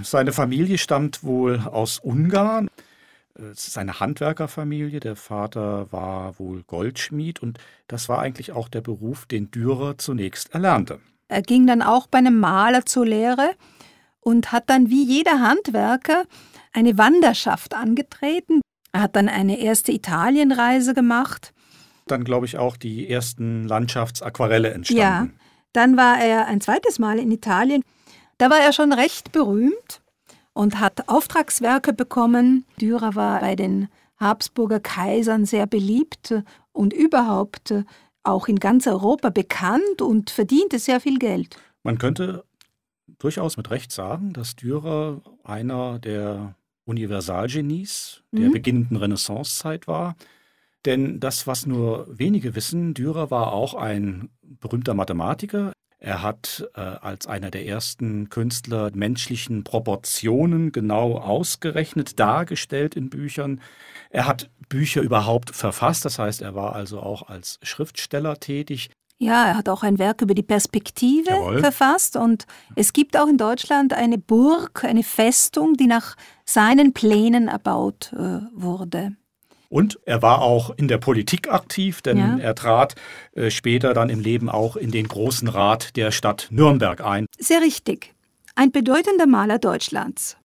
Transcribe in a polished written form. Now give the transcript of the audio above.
Seine Familie stammt wohl aus Ungarn. Es ist eine Handwerkerfamilie. Der Vater war wohl Goldschmied und das war eigentlich auch der Beruf, den Dürer zunächst erlernte. Er ging dann auch bei einem Maler zur Lehre und hat dann wie jeder Handwerker eine Wanderschaft angetreten. Er hat dann eine erste Italienreise gemacht. Dann, glaube ich, auch die ersten Landschaftsaquarelle entstanden. Ja, dann war er ein zweites Mal in Italien. Da war er schon recht berühmt und hat Auftragswerke bekommen. Dürer war bei den Habsburger Kaisern sehr beliebt und überhaupt auch in ganz Europa bekannt und verdiente sehr viel Geld. Man könnte durchaus mit Recht sagen, dass Dürer einer der Universalgenies der beginnenden Renaissancezeit war. Denn das, was nur wenige wissen, Dürer war auch ein berühmter Mathematiker. Er hat als einer der ersten Künstler menschlichen Proportionen genau ausgerechnet, dargestellt in Büchern. Er hat Bücher überhaupt verfasst, das heißt, er war also auch als Schriftsteller tätig. Ja, er hat auch ein Werk über die Perspektive Jawohl. verfasst und es gibt auch in Deutschland eine Burg, eine Festung, die nach seinen Plänen erbaut wurde. Und er war auch in der Politik aktiv, denn er trat später dann im Leben auch in den Großen Rat der Stadt Nürnberg ein. Sehr richtig. Ein bedeutender Maler Deutschlands.